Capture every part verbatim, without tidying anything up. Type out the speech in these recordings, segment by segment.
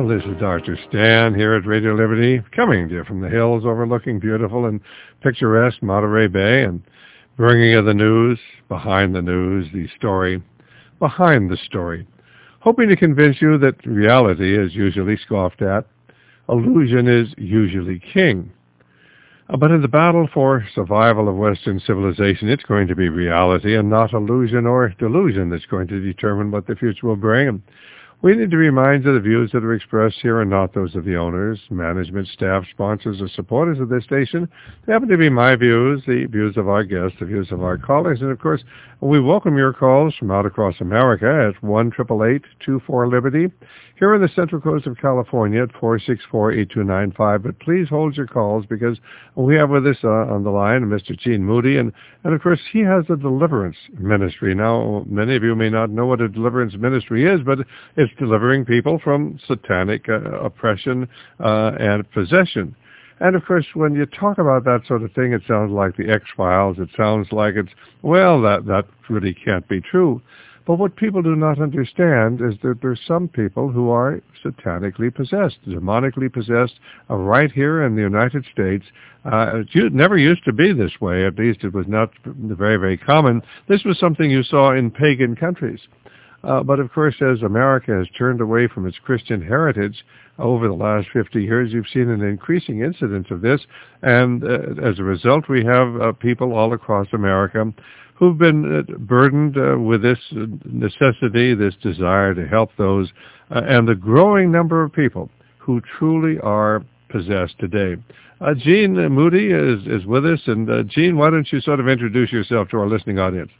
This is Doctor Stan here at Radio Liberty, coming to you from the hills overlooking beautiful and picturesque Monterey Bay and bringing you the news, behind the news, the story, behind the story, hoping to convince you that reality is usually scoffed at, illusion is usually king. Uh, But in the battle for survival of Western civilization, it's going to be reality and not illusion or delusion that's going to determine what the future will bring. And we need to remind you the views that are expressed here are not those of the owners, management, staff, sponsors, or supporters of this station. They happen to be my views, the views of our guests, the views of our colleagues. And, of course, we welcome your calls from out across America at one eight eight eight, two four, Liberty. Here in the Central Coast of California at four six four, eight two nine five. But please hold your calls because we have with us uh, on the line Mister Gene Moody. And, and, of course, he has a deliverance ministry. Now, many of you may not know what a deliverance ministry is, but it's delivering people from satanic uh, oppression uh, and possession. And, of course, when you talk about that sort of thing, it sounds like the X-Files. It sounds like it's, well, that, that really can't be true. But what people do not understand is that there's some people who are satanically possessed, demonically possessed, uh, right here in the United States. Uh, it never used to be this way. At least it was not very, very common. This was something you saw in pagan countries. Uh, but, of course, as America has turned away from its Christian heritage over the last fifty years, you've seen an increasing incidence of this. And uh, as a result, we have uh, people all across America who've been uh, burdened uh, with this necessity, this desire to help those, uh, and the growing number of people who truly are possessed today. Uh, Gene Moody is, is with us. And, uh, Gene, why don't you sort of introduce yourself to our listening audience?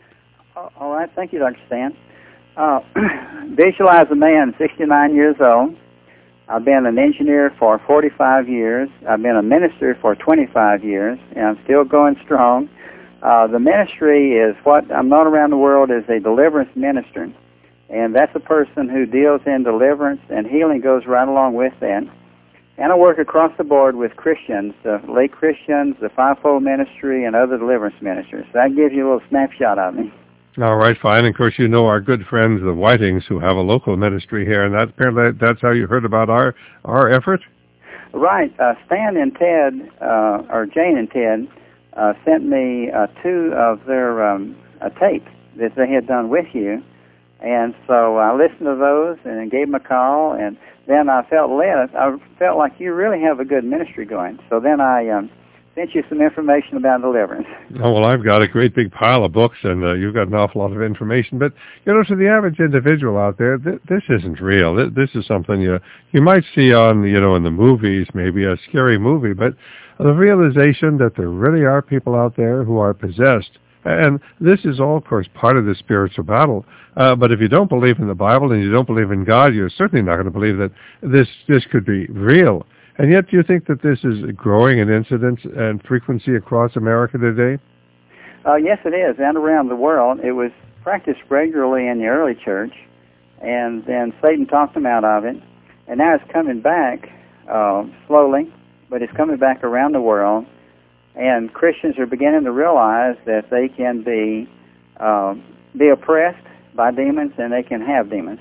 All right. Thank you, Doctor Stan. Uh, visualize a man, sixty-nine years old. I've been an engineer for forty-five years. I've been a minister for twenty-five years, and I'm still going strong. Uh, the ministry is what I'm known around the world as a deliverance minister, and that's a person who deals in deliverance, and healing goes right along with that. And I work across the board with Christians, uh, lay Christians, the fivefold ministry, and other deliverance ministers. So that gives you a little snapshot of me. All right, fine. Of course, you know our good friends, the Whitings, who have a local ministry here, and that, apparently that's how you heard about our our effort? Right. Uh, Stan and Ted, uh, or Jane and Ted, uh, sent me uh, two of their um, uh, tapes that they had done with you, and so I listened to those and gave them a call, and then I felt led. I felt like you really have a good ministry going. So then I um, sent you some information about deliverance. Oh, well, I've got a great big pile of books, and uh, you've got an awful lot of information. But, you know, to the average individual out there, th- this isn't real. Th- this is something you you might see on, you know, in the movies, maybe a scary movie, but the realization that there really are people out there who are possessed. And this is all, of course, part of the spiritual battle. Uh, but if you don't believe in the Bible and you don't believe in God, you're certainly not going to believe that this this could be real. And yet, do you think that this is growing in incidence and frequency across America today? Uh, yes, it is, and around the world. It was practiced regularly in the early church, and then Satan talked them out of it. And now it's coming back uh, slowly, but it's coming back around the world. And Christians are beginning to realize that they can be uh, be oppressed by demons, and they can have demons.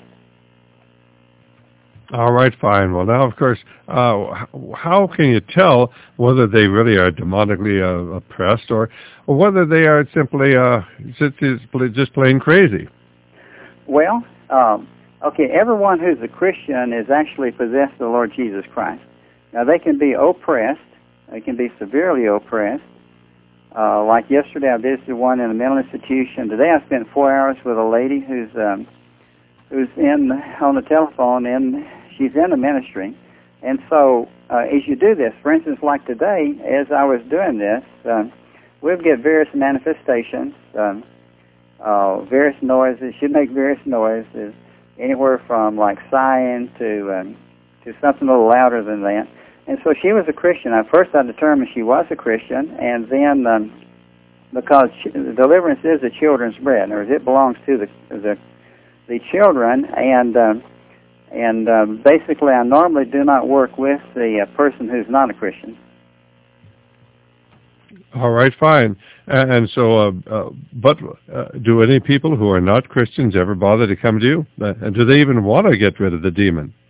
All right, fine. Well, now, of course, uh, how can you tell whether they really are demonically uh, oppressed or, or whether they are simply uh, just, just plain crazy? Well, um, okay, everyone who's a Christian is actually possessed of the Lord Jesus Christ. Now, they can be oppressed. They can be severely oppressed. Uh, like yesterday, I visited one in a mental institution. Today, I spent four hours with a lady who's um, who's in on the telephone, and she's in the ministry. And so, uh, as you do this, for instance, like today, as I was doing this, uh, we'll get various manifestations, um, uh, various noises. She'd make various noises, anywhere from like sighing to um, to something a little louder than that. And so she was a Christian. At first, I determined she was a Christian, and then um, because ch- deliverance is the children's bread, or it belongs to the the, the children, and um, and um, basically, I normally do not work with the uh, person who's not a Christian. All right, fine. And, and so, uh, uh, but uh, do any people who are not Christians ever bother to come to you? Uh, and do they even want to get rid of the demon?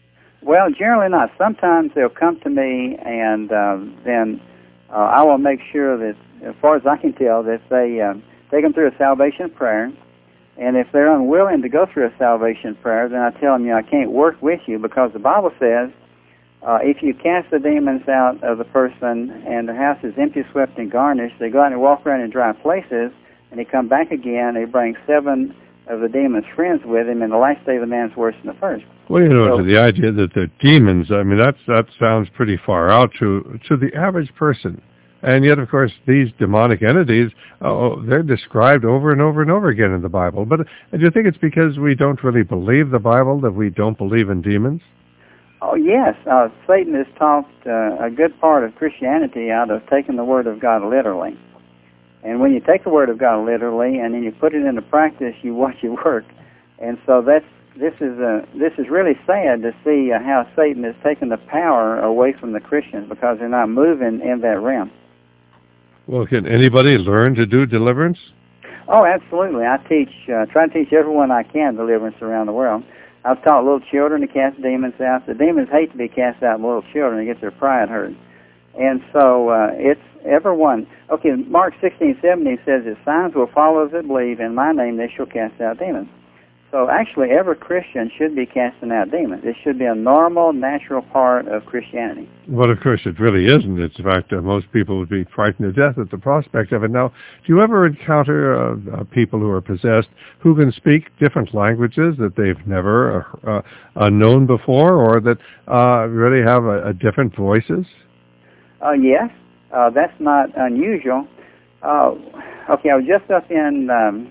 Well, generally not. Sometimes they'll come to me, and uh, then uh, I will make sure that, as far as I can tell, that they uh, take them through a salvation prayer. And if they're unwilling to go through a salvation prayer, then I tell them, you know, I can't work with you, because the Bible says, uh, if you cast the demons out of the person and the house is empty, swept, and garnished, they go out and walk around in dry places, and they come back again, they bring seven of the demon's friends with him, and the last day of the man's worse than the first. Well, you know, so, to the idea that they're demons, I mean, that's, that sounds pretty far out to, to the average person. And yet, of course, these demonic entities, oh, they're described over and over and over again in the Bible. But do you think it's because we don't really believe the Bible, that we don't believe in demons? Oh, yes. Uh, Satan has taught uh, a good part of Christianity out of taking the Word of God literally. And when you take the Word of God literally and then you put it into practice, you watch it work. And so that's this is uh, this is really sad to see uh, how Satan has taken the power away from the Christians, because they're not moving in that realm. Well, can anybody learn to do deliverance? Oh, absolutely. I teach, uh, try to teach everyone I can deliverance around the world. I've taught little children to cast demons out. The demons hate to be cast out by little children. They get their pride hurt. And so uh, it's everyone. Okay, Mark sixteen seventeen says that signs will follow those that believe. In my name they shall cast out demons. So actually every Christian should be casting out demons. It should be a normal, natural part of Christianity. Well, of course, it really isn't. It's in fact, uh, most people would be frightened to death at the prospect of it. Now, do you ever encounter uh, uh, people who are possessed who can speak different languages that they've never uh, uh, known before, or that uh, really have a, a different voices? Uh, yes, uh, that's not unusual. Uh, okay, I was just up in... Um,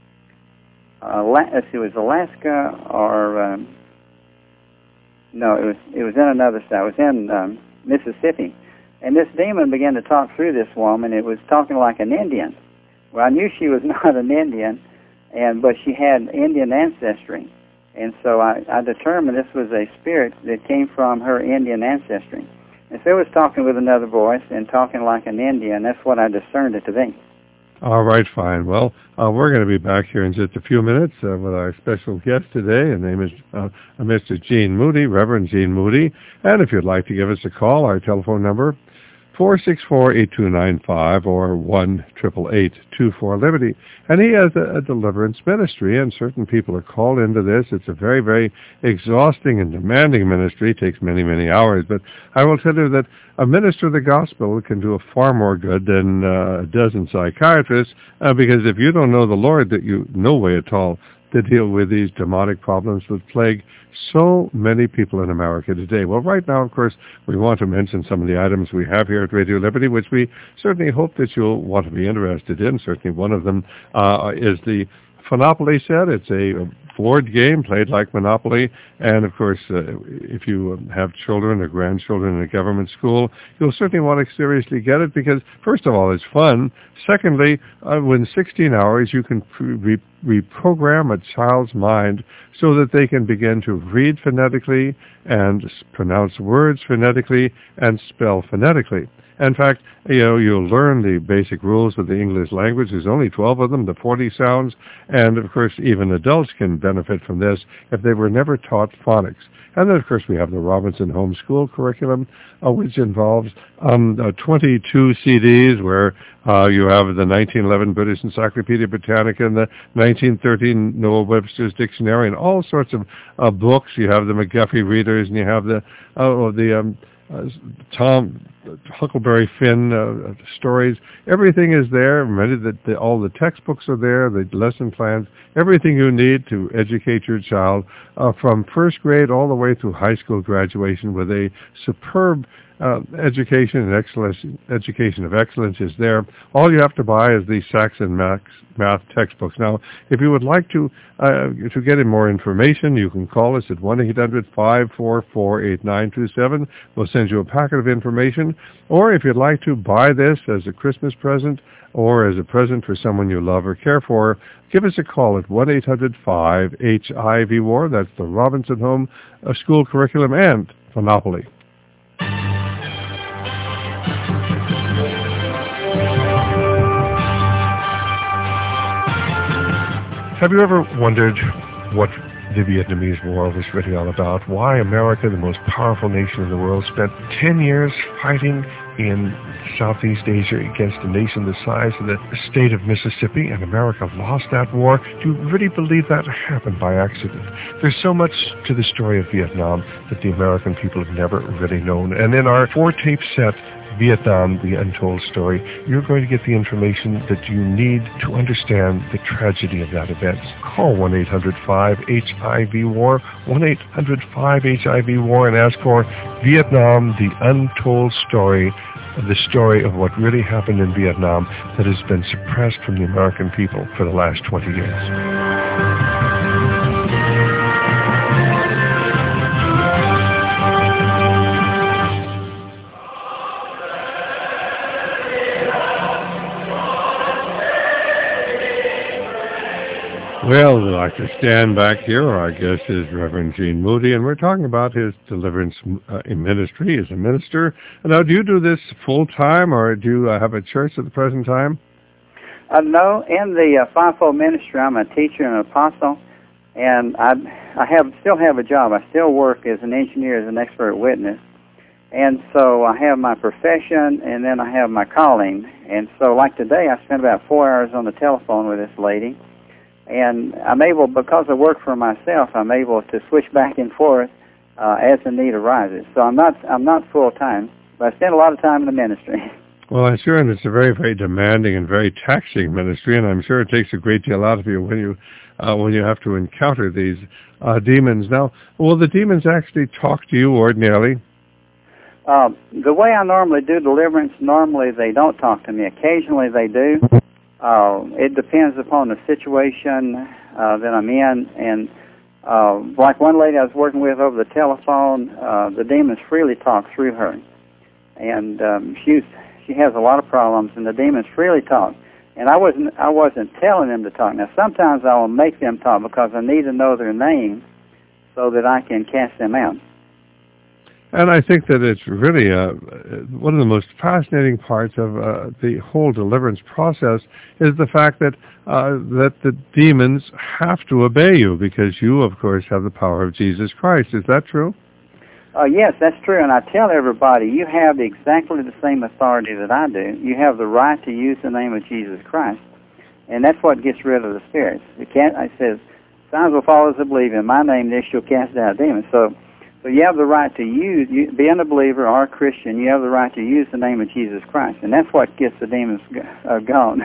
Uh, let's see, it was Alaska or um, no, it was it was in another state. It was in um, Mississippi, and this demon began to talk through this woman. It was talking like an Indian. Well, I knew she was not an Indian, and but she had Indian ancestry, and so I, I determined this was a spirit that came from her Indian ancestry. And so it was talking with another voice and talking like an Indian. That's what I discerned it to be. All right, fine. Well, uh, we're going to be back here in just a few minutes uh, with our special guest today. His name is uh, Mister Gene Moody, Reverend Gene Moody. And if you'd like to give us a call, our telephone number, four six four, eight two nine five or one eight eight eight, two four, Liberty. And he has a, a deliverance ministry, and certain people are called into this. It's a very, very exhausting and demanding ministry. It takes many, many hours. But I will tell you that a minister of the gospel can do a far more good than uh, a dozen psychiatrists, uh, because if you don't know the Lord, that you no way at all to deal with these demonic problems that plague so many people in America today. Well, right now, of course, we want to mention some of the items we have here at Radio Liberty, which we certainly hope that you'll want to be interested in. Certainly one of them uh, is the Monopoly set. It's a board game played like Monopoly, and of course, uh, if you have children or grandchildren in a government school, you'll certainly want to seriously get it, because first of all, it's fun. Secondly, uh, within sixteen hours, you can re- reprogram a child's mind so that they can begin to read phonetically and pronounce words phonetically and spell phonetically. In fact, you know, you'll learn the basic rules of the English language. There's only twelve of them, the forty sounds, and of course, even adults can benefit from this if they were never taught phonics. And then, of course, we have the Robinson Homeschool Curriculum, uh, which involves um, uh, twenty-two C Ds, where uh, you have the nineteen eleven British Encyclopedia Britannica and the nineteen thirteen Noah Webster's Dictionary, and all sorts of uh, books. You have the McGuffey readers, and you have the uh, the um, uh, Tom Huckleberry Finn uh, stories. Everything is there. Many the, the, all the textbooks are there, the lesson plans, everything you need to educate your child uh, from first grade all the way through high school graduation, with a superb uh, education and excellence. Education of excellence is there. All you have to buy is the Saxon Max math textbooks. Now, if you would like to uh, to get in more information, you can call us at one eight hundred, five four four, eight nine two seven. We'll send you a packet of information. Or if you'd like to buy this as a Christmas present or as a present for someone you love or care for, give us a call at one eight hundred, five H I V W A R. That's the Robinson Home uh, School Curriculum and Monopoly. Have you ever wondered what the Vietnamese War was really all about, why America, the most powerful nation in the world, spent ten years fighting in Southeast Asia against a nation the size of the state of Mississippi, and America lost that war. Do you really believe that happened by accident? There's so much to the story of Vietnam that the American people have never really known. And in our four-tape set, Vietnam, The Untold Story, you're going to get the information that you need to understand the tragedy of that event. Call one eight hundred five H I V war, one eight hundred five H I V war, and ask for Vietnam, The Untold Story, the story of what really happened in Vietnam that has been suppressed from the American people for the last twenty years. Well, we'd like to stand back here. Our guest is Reverend Gene Moody, and we're talking about his deliverance uh, ministry as a minister. Now, do you do this full-time, or do you uh, have a church at the present time? Uh, no, in the uh, fivefold ministry, I'm a teacher and an apostle, and I, I have still have a job. I still work as an engineer, as an expert witness. And so I have my profession, and then I have my calling. And so like today, I spent about four hours on the telephone with this lady. And I'm able, because I work for myself, I'm able to switch back and forth uh, as the need arises. So I'm not I'm not full-time, but I spend a lot of time in the ministry. Well, I'm sure, and it's a very, very demanding and very taxing ministry, and I'm sure it takes a great deal out of you when you uh, when you have to encounter these uh, demons. Now, will the demons actually talk to you ordinarily? Uh, the way I normally do deliverance, normally they don't talk to me. Occasionally they do. Uh, it depends upon the situation uh, that I'm in, and uh, like one lady I was working with over the telephone, uh, the demons freely talk through her, and um, she's she has a lot of problems, and the demons freely talk. And I wasn't I wasn't telling them to talk. Now sometimes I will make them talk because I need to know their name so that I can cast them out. And I think that it's really uh, one of the most fascinating parts of uh, the whole deliverance process is the fact that uh, that the demons have to obey you because you, of course, have the power of Jesus Christ. Is that true? Uh, yes, that's true. And I tell everybody, you have exactly the same authority that I do. You have the right to use the name of Jesus Christ. And that's what gets rid of the spirits. The cat, I says, signs will follow those that believe in my name, they shall cast out demons. So So you have the right to use, you, being a believer or a Christian, you have the right to use the name of Jesus Christ. And that's what gets the demons uh, gone.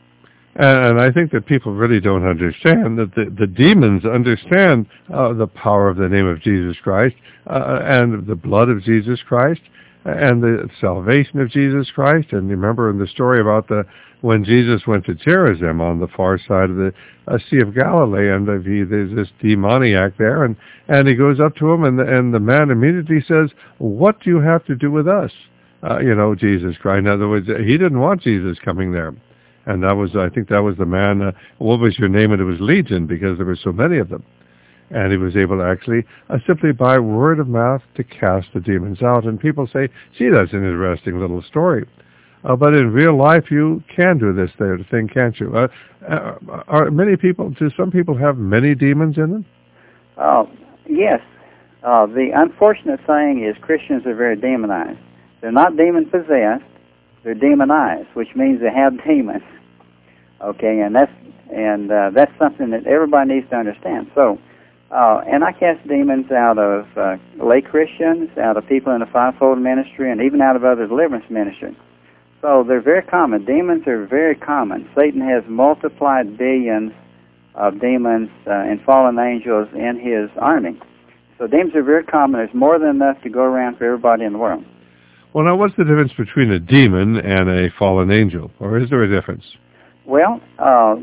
And I think that people really don't understand that the, the demons understand uh, the power of the name of Jesus Christ uh, and the blood of Jesus Christ and the salvation of Jesus Christ. And remember in the story about the when Jesus went to Gerizim on the far side of the uh, Sea of Galilee, and uh, he, there's this demoniac there, and, and he goes up to him, and the, and the man immediately says, "What do you have to do with us?" Uh, you know, Jesus Christ. In other words, he didn't want Jesus coming there. And that was, I think that was the man, uh, what was your name? And it was Legion, because there were so many of them. And he was able to actually, uh, simply by word of mouth, to cast the demons out. And people say, gee, that's an interesting little story. Uh, but in real life, you can do this there thing, can't you? Uh, uh, are many people, do some people have many demons in them? Uh, yes. Uh, the unfortunate thing is Christians are very demonized. They're not demon-possessed. They're demonized, which means they have demons. Okay, and that's and uh, that's something that everybody needs to understand. So, uh, and I cast demons out of uh, lay Christians, out of people in the fivefold ministry, and even out of other deliverance ministries. So they're very common. Demons are very common. Satan has multiplied billions of demons uh, and fallen angels in his army. So demons are very common. There's more than enough to go around for everybody in the world. Well, now, what's the difference between a demon and a fallen angel? Or is there a difference? Well, uh,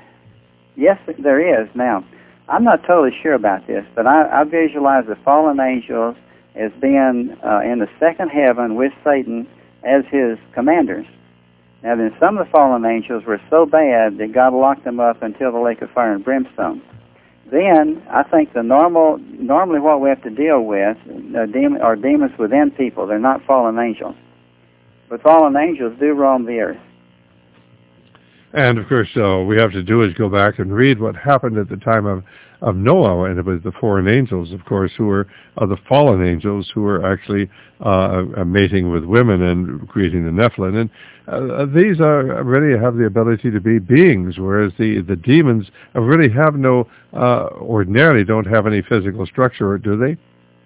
yes, there is. Now, I'm not totally sure about this, but I, I visualize the fallen angels as being uh, in the second heaven with Satan as his commanders. Now, then some of the fallen angels were so bad that God locked them up until the lake of fire and brimstone. Then, I think the normal, normally what we have to deal with uh, demon, are demons within people. They're not fallen angels. But fallen angels do roam the earth. And, of course, uh, we have to do is go back and read what happened at the time of, of Noah, and it was the foreign angels, of course, who were uh, the fallen angels who were actually uh, uh, mating with women and creating the Nephilim. And uh, these are really have the ability to be beings, whereas the, the demons really have no, uh, ordinarily don't have any physical structure, do they?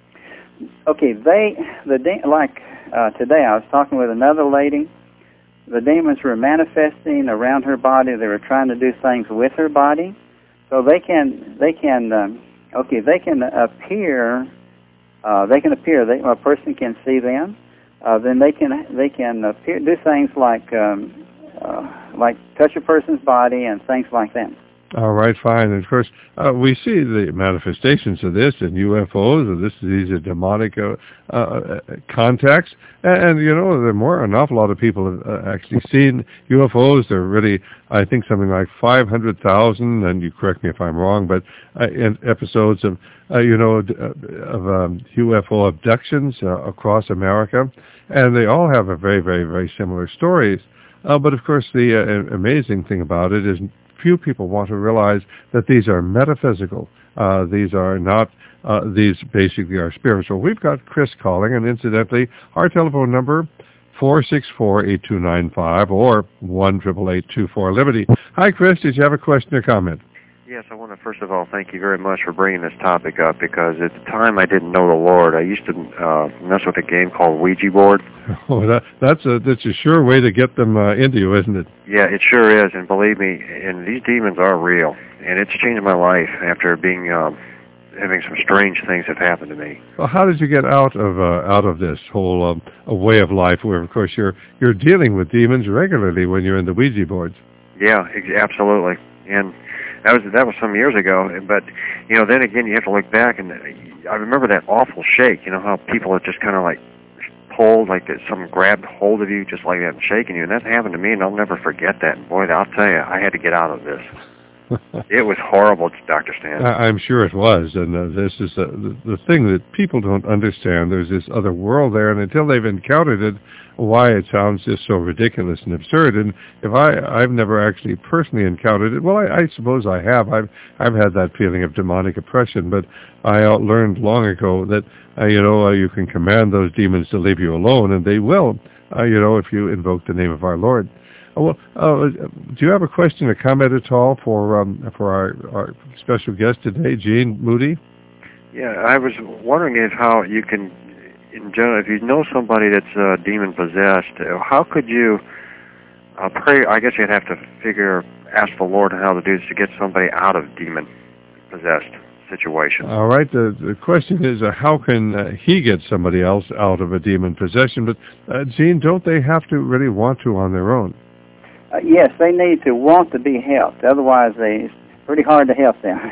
Okay, they, the de- like uh, today I was talking with another lady. The demons were manifesting around her body. They were trying to do things with her body. So they can, they can, um, okay, they can appear. Uh, they can appear. They, a person can see them. Uh, then they can, they can appear, do things like, um, uh, like touch a person's body and things like that. All right, fine. And of course, uh, we see the manifestations of this in U F Os, and this these are demonic uh, uh, contacts. And, and you know, there are more an awful lot of people have uh, actually seen U F Os. They're really, I think, something like five hundred thousand. And you correct me if I'm wrong, but uh, in episodes of uh, you know of um, U F O abductions uh, across America, and they all have a very, very, very similar stories. Uh, but of course, the uh, amazing thing about it is, few people want to realize that these are metaphysical. Uh, these are not, uh, these basically are spiritual. We've got Chris calling, and incidentally, our telephone number, four six four, eight two nine five or one eight eight eight, two four, Liberty. Hi, Chris. Did you have a question or comment? Yes, I want to first of all thank you very much for bringing this topic up, because at the time I didn't know the Lord. I used to uh, mess with a game called Ouija board. Oh, that, that's a that's a sure way to get them uh, into you, isn't it? Yeah, it sure is, and believe me, and these demons are real, and it's changed my life after being uh, having some strange things have happened to me. Well, how did you get out of uh, out of this whole um, a way of life where, of course, you're you're dealing with demons regularly when you're in the Ouija boards? Yeah, ex- absolutely, and. That was that was some years ago, but you know, then again, you have to look back, and I remember that awful shake. You know how people are just kind of like pulled, like someone grabbed hold of you, just like that, and shaking you. And that happened to me, and I'll never forget that. And boy, I'll tell you, I had to get out of this. It was horrible, Doctor Stan. I'm sure it was, and uh, this is uh, the, the thing that people don't understand. There's this other world there, and until they've encountered it, why it sounds just so ridiculous and absurd. And if I, I've never actually personally encountered it, well, I, I suppose I have. I've, I've had that feeling of demonic oppression, but I learned long ago that, uh, you know, uh, you can command those demons to leave you alone, and they will, uh, you know, if you invoke the name of our Lord. Uh, well, uh, do you have a question or comment at all for um, for our, our special guest today, Gene Moody? Yeah, I was wondering if how you can, in general, if you know somebody that's uh, demon possessed, how could you uh, pray? I guess you'd have to figure, ask the Lord how to do this to get somebody out of demon possessed situation. All right. The, the question is, uh, how can uh, he get somebody else out of a demon possession? But uh, Gene, don't they have to really want to on their own? Uh, yes, they need to want to be helped. Otherwise, they, it's pretty hard to help them.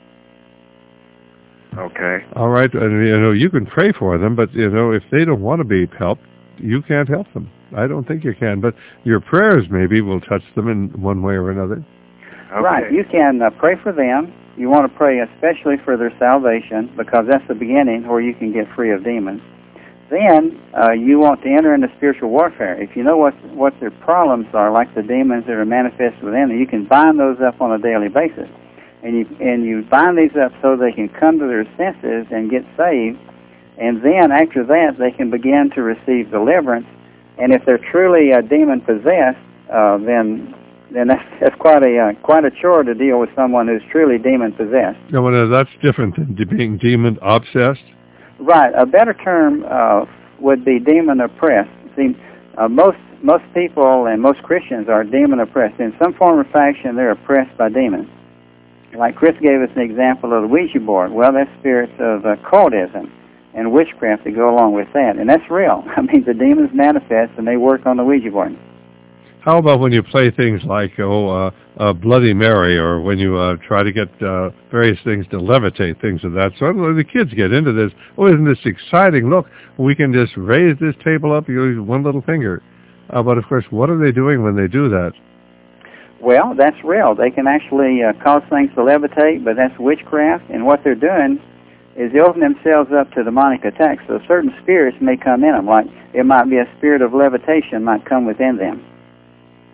Okay. All right. And, you know, you can pray for them, but, you know, if they don't want to be helped, you can't help them. I don't think you can. But your prayers maybe will touch them in one way or another. Okay. Right. You can uh, pray for them. You want to pray especially for their salvation, because that's the beginning where you can get free of demons. Then uh, you want to enter into spiritual warfare. If you know what what their problems are, like the demons that are manifested within them, you can bind those up on a daily basis. And you and you bind these up so they can come to their senses and get saved. And then after that, they can begin to receive deliverance. And if they're truly uh, demon possessed, uh, then then that's, that's quite a uh, quite a chore to deal with someone who's truly demon possessed. No, well, that's different than being demon obsessed. Right. A better term uh, would be demon oppressed. See, uh, most most people and most Christians are demon oppressed. In some form or fashion, they're oppressed by demons. Like Chris gave us an example of the Ouija board. Well, that's spirits of uh, cultism and witchcraft that go along with that. And that's real. I mean, the demons manifest and they work on the Ouija board. How about when you play things like, oh, uh, uh, Bloody Mary, or when you uh, try to get uh, various things to levitate, things of that sort? Well, the kids get into this. Oh, isn't this exciting? Look, we can just raise this table up, you use one little finger. Uh, but, of course, what are they doing when they do that? Well, that's real. They can actually uh, cause things to levitate, but that's witchcraft. And what they're doing is they open themselves up to demonic attacks. So certain spirits may come in them, like it might be a spirit of levitation might come within them.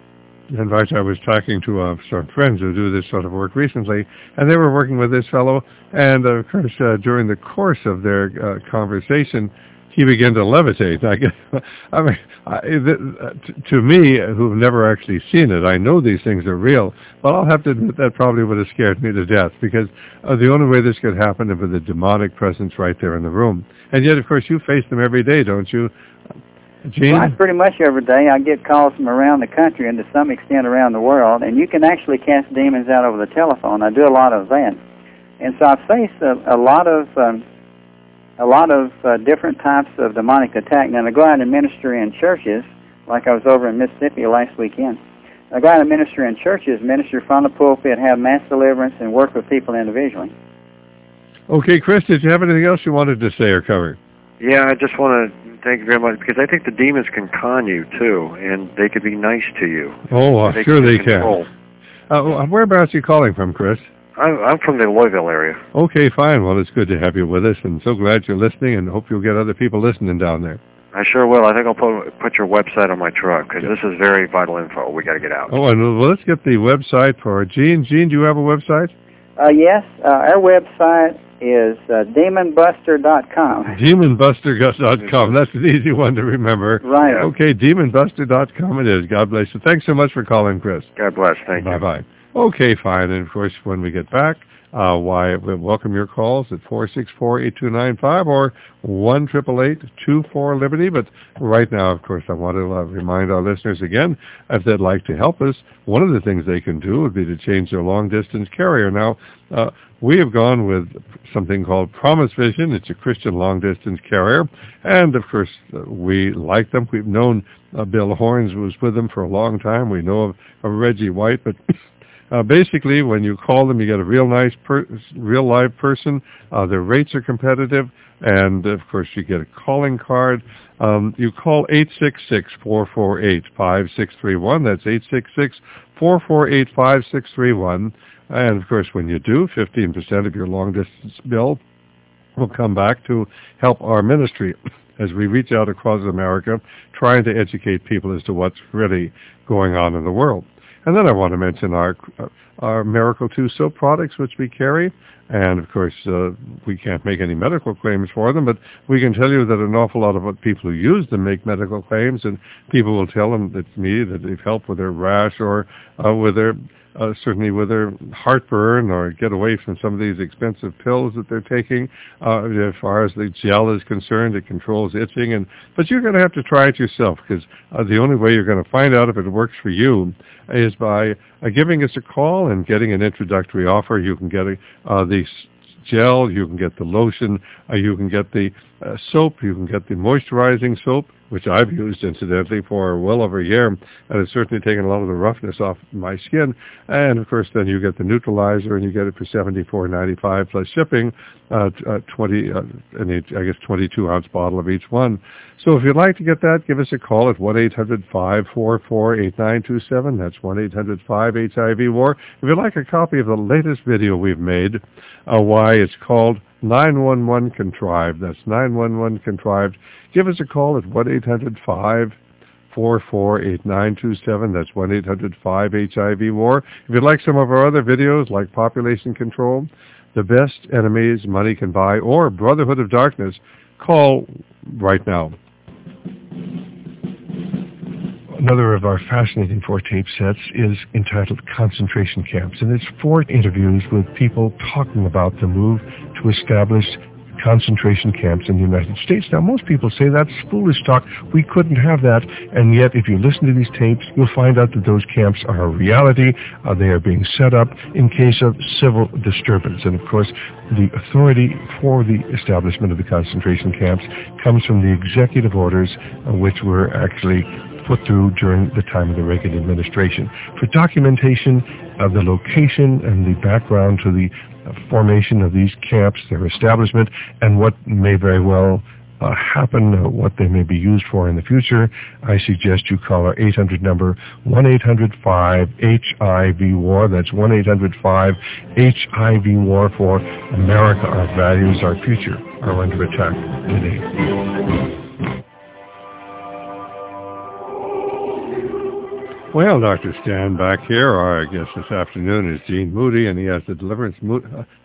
In fact, I was talking to uh, some friends who do this sort of work recently, and they were working with this fellow, and of course, uh, during the course of their uh, conversation, he began to levitate. I, guess, I mean, I, th- to me, who've never actually seen it, I know these things are real, but I'll have to admit that probably would have scared me to death, because uh, the only way this could happen is with a demonic presence right there in the room. And yet, of course, you face them every day, don't you? Gene? Well, pretty much every day. I get calls from around the country and to some extent around the world, and you can actually cast demons out over the telephone. I do a lot of that. And so I face a, a lot of um, a lot of uh, different types of demonic attack. Now, I go out and minister in churches, like I was over in Mississippi last weekend. I go out and minister in churches, minister from the pulpit, have mass deliverance, and work with people individually. Okay, Chris, did you have anything else you wanted to say or cover? Yeah, I just want to thank you very much, because I think the demons can con you, too, and they could be nice to you. Oh, uh, they sure can they control. can. Uh, whereabouts are you calling from, Chris? I'm, I'm from the Louisville area. Okay, fine. Well, it's good to have you with us, and so glad you're listening, and hope you'll get other people listening down there. I sure will. I think I'll put, put your website on my truck, because this is very vital info. We got to get out. Oh, and well, let's get the website for Gene. Gene, do you have a website? Uh, yes, uh, our website is uh, demon buster dot com. demon buster dot com. That's an easy one to remember. Right. Okay, demon buster dot com it is. God bless you. Thanks so much for calling, Chris. God bless. Thank you. Bye-bye. Okay, fine. And, of course, when we get back, uh, why, we welcome your calls at four six four, eight two nine five or one eight eight eight, two four, Liberty. But right now, of course, I want to uh, remind our listeners again, if they'd like to help us, one of the things they can do would be to change their long-distance carrier. Now, uh, we have gone with something called Promise Vision. It's a Christian long-distance carrier. And, of course, uh, we like them. We've known uh, Bill Horns was with them for a long time. We know of, of Reggie White. But uh, basically, when you call them, you get a real nice, per- real live person. Uh, their rates are competitive. And, of course, you get a calling card. Um, you call eight six six, four four eight, five six three one. That's eight six six, four four eight, five six three one. And, of course, when you do, fifteen percent of your long-distance bill will come back to help our ministry as we reach out across America trying to educate people as to what's really going on in the world. And then I want to mention our our Miracle two soap products, which we carry. And, of course, uh, we can't make any medical claims for them, but we can tell you that an awful lot of people who use them make medical claims, and people will tell them it's me, that they've helped with their rash or uh, with their Uh, certainly with their heartburn, or get away from some of these expensive pills that they're taking. Uh, as far as the gel is concerned, it controls itching. And but you're going to have to try it yourself, because uh, the only way you're going to find out if it works for you is by uh, giving us a call and getting an introductory offer. You can get a, uh, the gel, you can get the lotion, uh, you can get the uh, soap, you can get the moisturizing soap, which I've used, incidentally, for well over a year, and it's certainly taken a lot of the roughness off my skin. And, of course, then you get the neutralizer, and you get it for seventy-four ninety-five plus shipping, uh, uh, twenty, uh, and I guess twenty-two ounce bottle of each one. So if you'd like to get that, give us a call at one eight hundred, five four four, eight nine two seven. That's one eight hundred, five H I V war. If you'd like a copy of the latest video we've made, uh, why it's called nine one one Contrived. That's nine one one Contrived. Give us a call at one eight hundred, five four four, eight nine two seven. That's one eight hundred, five H I V war. If you'd like some of our other videos, like Population Control, The Best Enemies Money Can Buy, or Brotherhood of Darkness, call right now. Another of our fascinating four tape sets is entitled Concentration Camps, and it's four interviews with people talking about the move to establish concentration camps in the United States. Now, most people say that's foolish talk. We couldn't have that. And yet, if you listen to these tapes, you'll find out that those camps are a reality. Uh, they are being set up in case of civil disturbance. And, of course, the authority for the establishment of the concentration camps comes from the executive orders, uh, which were actually put through during the time of the Reagan administration. For documentation of the location and the background to the uh, formation of these camps, their establishment, and what may very well uh, happen, uh, what they may be used for in the future, I suggest you call our eight hundred number, one eight hundred, five H I V war. That's one eight hundred, five H I V war for America. Our values, our future are under attack today. Well, Doctor Stan back here. Our guest this afternoon is Gene Moody, and he has the Deliverance Mo-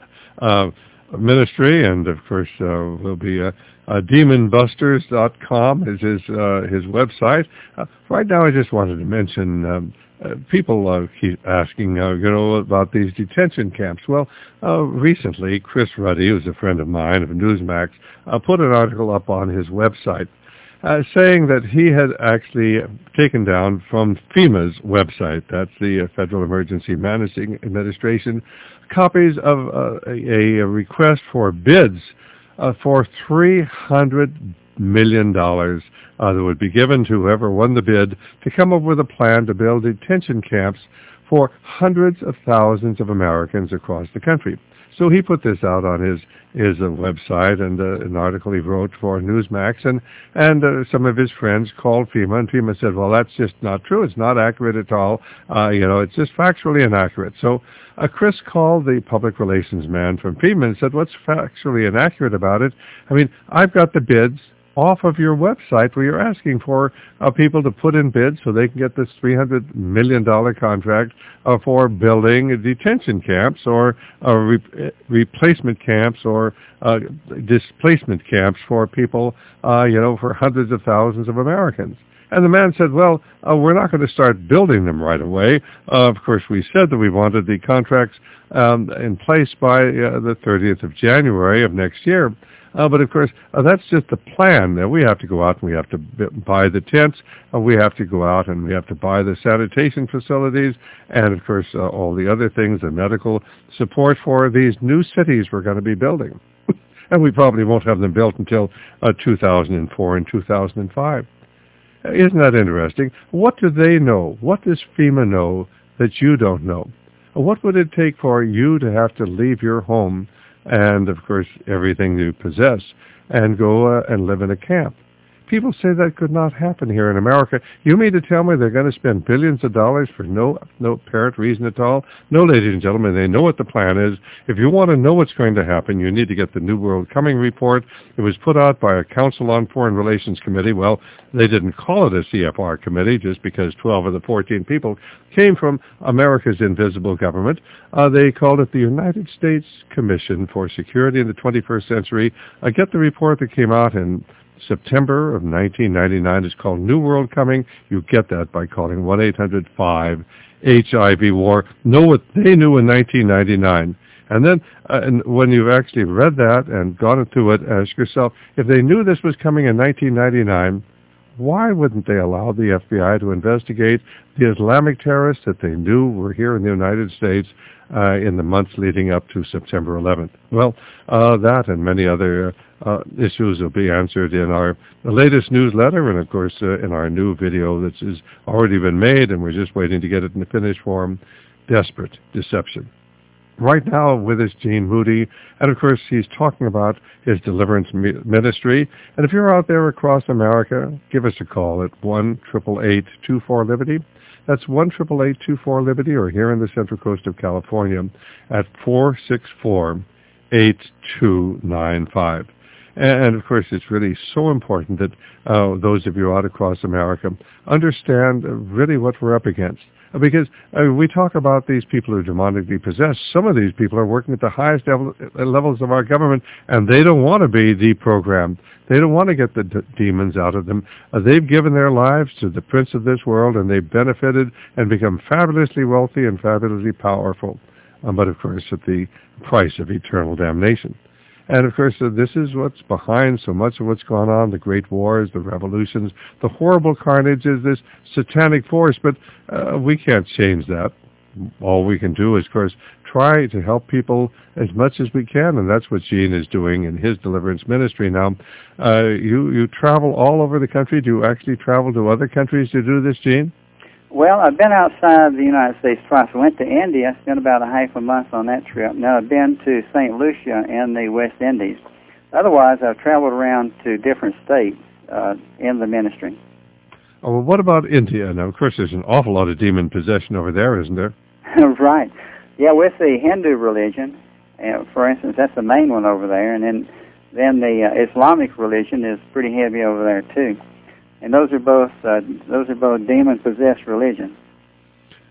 uh, Ministry, and of course uh, will be uh, uh, demon busters dot com is his uh, his website. Uh, right now, I just wanted to mention. Um, Uh, people uh, keep asking, uh, you know, about these detention camps. Well, uh, recently, Chris Ruddy, who's a friend of mine of Newsmax, uh, put an article up on his website uh, saying that he had actually taken down from FEMA's website, that's the uh, Federal Emergency Management Administration, copies of uh, a, a request for bids uh, for three hundred million dollars uh, that would be given to whoever won the bid to come up with a plan to build detention camps for hundreds of thousands of Americans across the country. So he put this out on his his uh, website, and uh, an article he wrote for Newsmax, and and uh, some of his friends called FEMA, and FEMA said, well, that's just not true. It's not accurate at all. Uh, you know, it's just factually inaccurate. So uh, Chris called the public relations man from FEMA and said, what's factually inaccurate about it? I mean, I've got the bids off of your website where you're asking for uh, people to put in bids so they can get this three hundred million dollars contract uh, for building detention camps or uh, re- replacement camps or uh, displacement camps for people, uh, you know, for hundreds of thousands of Americans. And the man said, well, uh, we're not going to start building them right away. Uh, of course, we said that we wanted the contracts um, in place by uh, the thirtieth of January of next year. Uh, but, of course, uh, that's just the plan. Uh, we have to go out and we have to b- buy the tents. Uh, we have to go out and we have to buy the sanitation facilities and, of course, uh, all the other things, the medical support for these new cities we're going to be building. And we probably won't have them built until uh, two thousand four and two thousand five. Uh, isn't that interesting? What do they know? What does FEMA know that you don't know? Uh, what would it take for you to have to leave your home and, of course, everything you possess, and go uh, and live in a camp? People say that could not happen here in America. You mean to tell me they're going to spend billions of dollars for no no apparent reason at all? No, ladies and gentlemen, they know what the plan is. If you want to know what's going to happen, you need to get the New World Coming report. It was put out by a Council on Foreign Relations committee. Well, they didn't call it a C F R committee just because twelve of the fourteen people came from America's invisible government. Uh, they called it the United States Commission for Security in the twenty-first Century. Uh, get the report that came out in September of nineteen ninety-nine. It's called New World Coming. You get that by calling one eight hundred five H I V war. Know what they knew in nineteen ninety-nine. And then uh, and when you've actually read that and gone through it, ask yourself, if they knew this was coming in nineteen ninety-nine, why wouldn't they allow the F B I to investigate the Islamic terrorists that they knew were here in the United States uh, in the months leading up to September eleventh? Well, uh, that and many other uh, issues will be answered in our the latest newsletter and, of course, uh, in our new video that has already been made, and we're just waiting to get it in the finished form, Desperate Deception. Right now with us, Gene Moody, and of course he's talking about his deliverance ministry. And if you're out there across America, give us a call at one eight eight eight, two four, Liberty. That's one eight eight eight, two four, Liberty, or here in the Central Coast of California at four six four, eight two nine five. And, of course, it's really so important that uh, those of you out across America understand really what we're up against. Because uh, we talk about these people who are demonically possessed. Some of these people are working at the highest level, levels of our government, and they don't want to be deprogrammed. They don't want to get the d- demons out of them. Uh, they've given their lives to the prince of this world, and they've benefited and become fabulously wealthy and fabulously powerful. Um, but, of course, at the price of eternal damnation. And, of course, uh, this is what's behind so much of what's gone on, the great wars, the revolutions, the horrible carnage is this satanic force, but uh, we can't change that. All we can do is, of course, try to help people as much as we can, and that's what Gene is doing in his deliverance ministry. Now, uh, you, you travel all over the country. Do you actually travel to other countries to do this, Gene? Well, I've been outside the United States twice. I went to India, spent about a half a month on that trip. Now I've been to Saint Lucia and the West Indies. Otherwise, I've traveled around to different states uh, in the ministry. Oh, well, what about India? Now, of course, there's an awful lot of demon possession over there, isn't there? Right. Yeah, with the Hindu religion, uh, for instance, that's the main one over there, and then then the uh, Islamic religion is pretty heavy over there too. And those are both uh, those are both demon-possessed religions.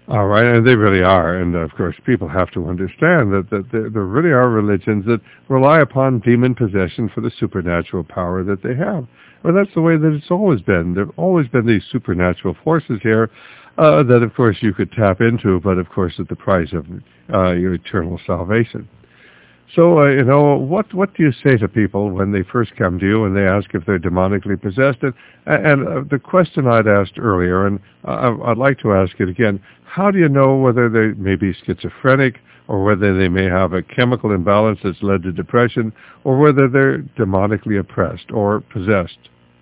All right, and they really are. And, of course, people have to understand that, that there, there really are religions that rely upon demon possession for the supernatural power that they have. Well, that's the way that it's always been. There have always been these supernatural forces here uh, that, of course, you could tap into, but, of course, at the price of uh, your eternal salvation. So, uh, you know, what what do you say to people when they first come to you and they ask if they're demonically possessed? And, and uh, the question I'd asked earlier, and uh, I'd like to ask it again, how do you know whether they may be schizophrenic or whether they may have a chemical imbalance that's led to depression or whether they're demonically oppressed or possessed?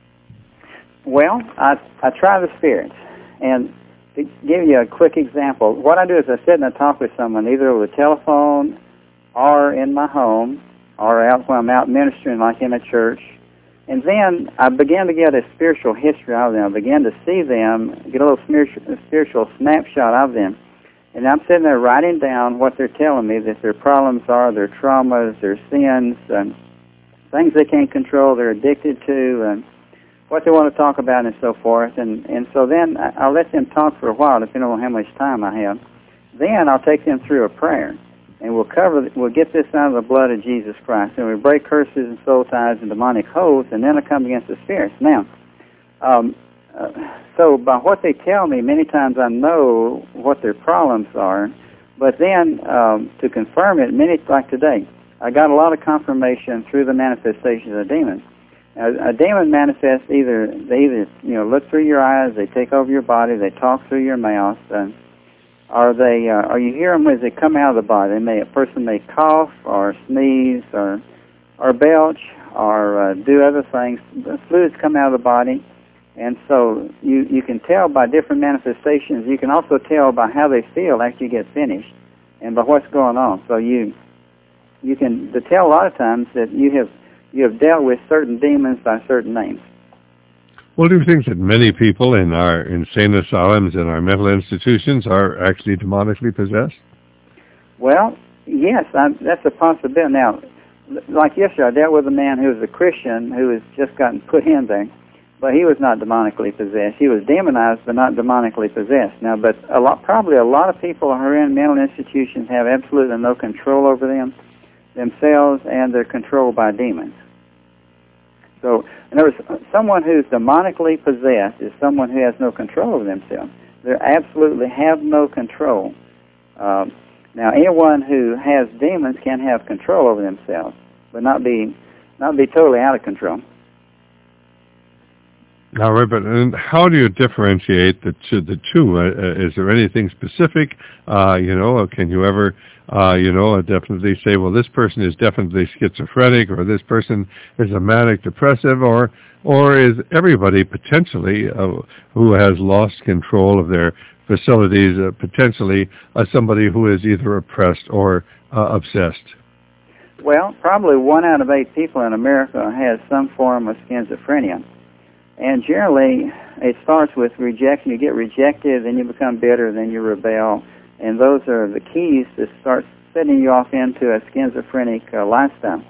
Well, I, I try the spirits. And to give you a quick example, what I do is I sit and I talk with someone either over the telephone or in my home, or out when I'm out ministering, like in a church. And then I begin to get a spiritual history of them. I begin to see them, get a little spiritual, spiritual snapshot of them. And I'm sitting there writing down what they're telling me, that their problems are, their traumas, their sins, and things they can't control, they're addicted to, and what they want to talk about, and so forth. And, and so then I'll let them talk for a while, depending on how much time I have. Then I'll take them through a prayer. And we'll cover, we'll get this out of the blood of Jesus Christ. And we break curses and soul ties and demonic holds, and then I come against the spirits. Now, um, uh, so by what they tell me, many times I know what their problems are. But then um, to confirm it, many like today, I got a lot of confirmation through the manifestations of demons. Now, a demon manifests either they either you know look through your eyes, they take over your body, they talk through your mouth. Uh, Are they? Uh, or you hear them as they come out of the body. They may, a person may cough or sneeze or or belch or uh, do other things. The fluids come out of the body, and so you you can tell by different manifestations. You can also tell by how they feel after you get finished, and by what's going on. So you you can tell a lot of times that you have you have dealt with certain demons by certain names. Well, do you think that many people in our insane asylums and our mental institutions are actually demonically possessed? Well, yes, I, that's a possibility. Now, like yesterday, I dealt with a man who was a Christian who has just gotten put in there, but he was not demonically possessed. He was demonized, but not demonically possessed. Now, but a lot, probably a lot of people who are in mental institutions have absolutely no control over them themselves, and they're controlled by demons. So, in other words, someone who's demonically possessed is someone who has no control over themselves. They absolutely have no control. Um, now, anyone who has demons can have control over themselves, but not be not be totally out of control. All right, but and how do you differentiate the two? The two? Uh, is there anything specific? Uh, you know, can you ever, uh, you know, definitely say, well, this person is definitely schizophrenic, or this person is a manic depressive, or or is everybody potentially uh, who has lost control of their facilities uh, potentially uh, somebody who is either oppressed or uh, obsessed? Well, probably one out of eight people in America has some form of schizophrenia. And generally, it starts with rejection. You get rejected, then you become bitter, then you rebel. And those are the keys to start setting you off into a schizophrenic uh, lifestyle.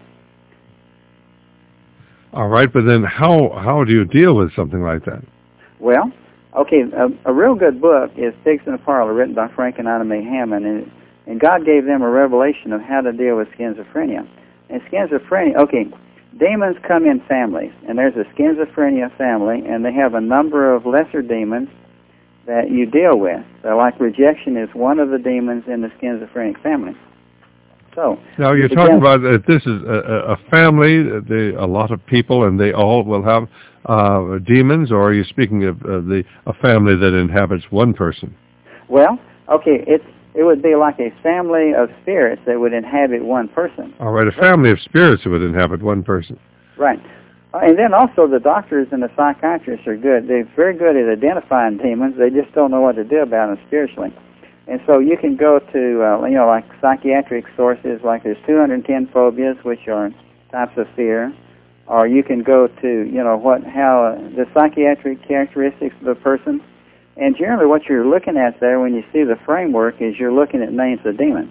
All right, but then how how do you deal with something like that? Well, okay, a, a real good book is Pigs in the Parlor, written by Frank and Ida Mae Hammond, and, and God gave them a revelation of how to deal with schizophrenia. And schizophrenia, okay, demons come in families, and there's a schizophrenia family, and they have a number of lesser demons that you deal with. So, like rejection is one of the demons in the schizophrenic family. So now you're talking about that this is a, a family, they, a lot of people, and they all will have uh, demons, or are you speaking of uh, the a family that inhabits one person? Well, okay, it's it would be like a family of spirits that would inhabit one person. All right, a family of spirits that would inhabit one person. Right. Uh, and then also the doctors and the psychiatrists are good. They're very good at identifying demons. They just don't know what to do about them spiritually. And so you can go to, uh, you know, like psychiatric sources, like there's two hundred ten phobias, which are types of fear. Or you can go to, you know, what how uh, the psychiatric characteristics of the person. And generally what you're looking at there when you see the framework is you're looking at names of demons.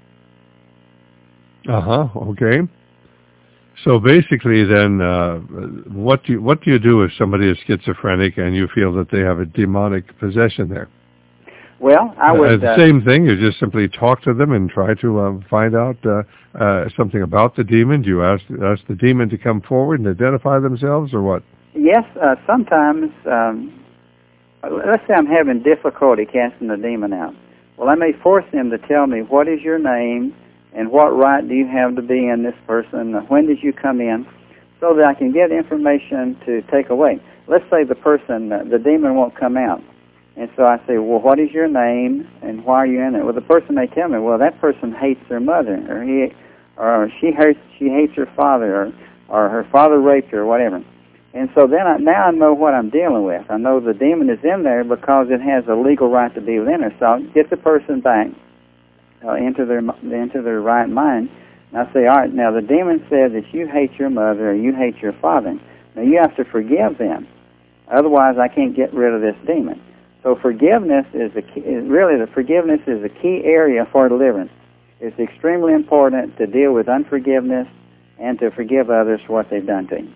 Uh-huh, okay. So basically then, uh, what do you, what do you do if somebody is schizophrenic and you feel that they have a demonic possession there? Well, I would... Uh, uh, same thing. You just simply talk to them and try to um, find out uh, uh, something about the demon. Do you ask, ask the demon to come forward and identify themselves, or what? Yes, uh, sometimes... Um, let's say I'm having difficulty casting the demon out. Well, I may force him to tell me, what is your name, and what right do you have to be in this person, when did you come in, so that I can get information to take away. Let's say the person, uh, the demon won't come out. And so I say, well, what is your name, and why are you in it? Well, the person may tell me, well, that person hates their mother, or he, or she hates, she hates her father, or, or her father raped her, or whatever. And so then I, now I know what I'm dealing with. I know the demon is in there because it has a legal right to be within her. So I'll get the person back uh, into their into their right mind. And I say, all right, now the demon said that you hate your mother or you hate your father. Now you have to forgive them. Otherwise, I can't get rid of this demon. So forgiveness is a key, really the forgiveness is a key area for deliverance. It's extremely important to deal with unforgiveness and to forgive others for what they've done to you.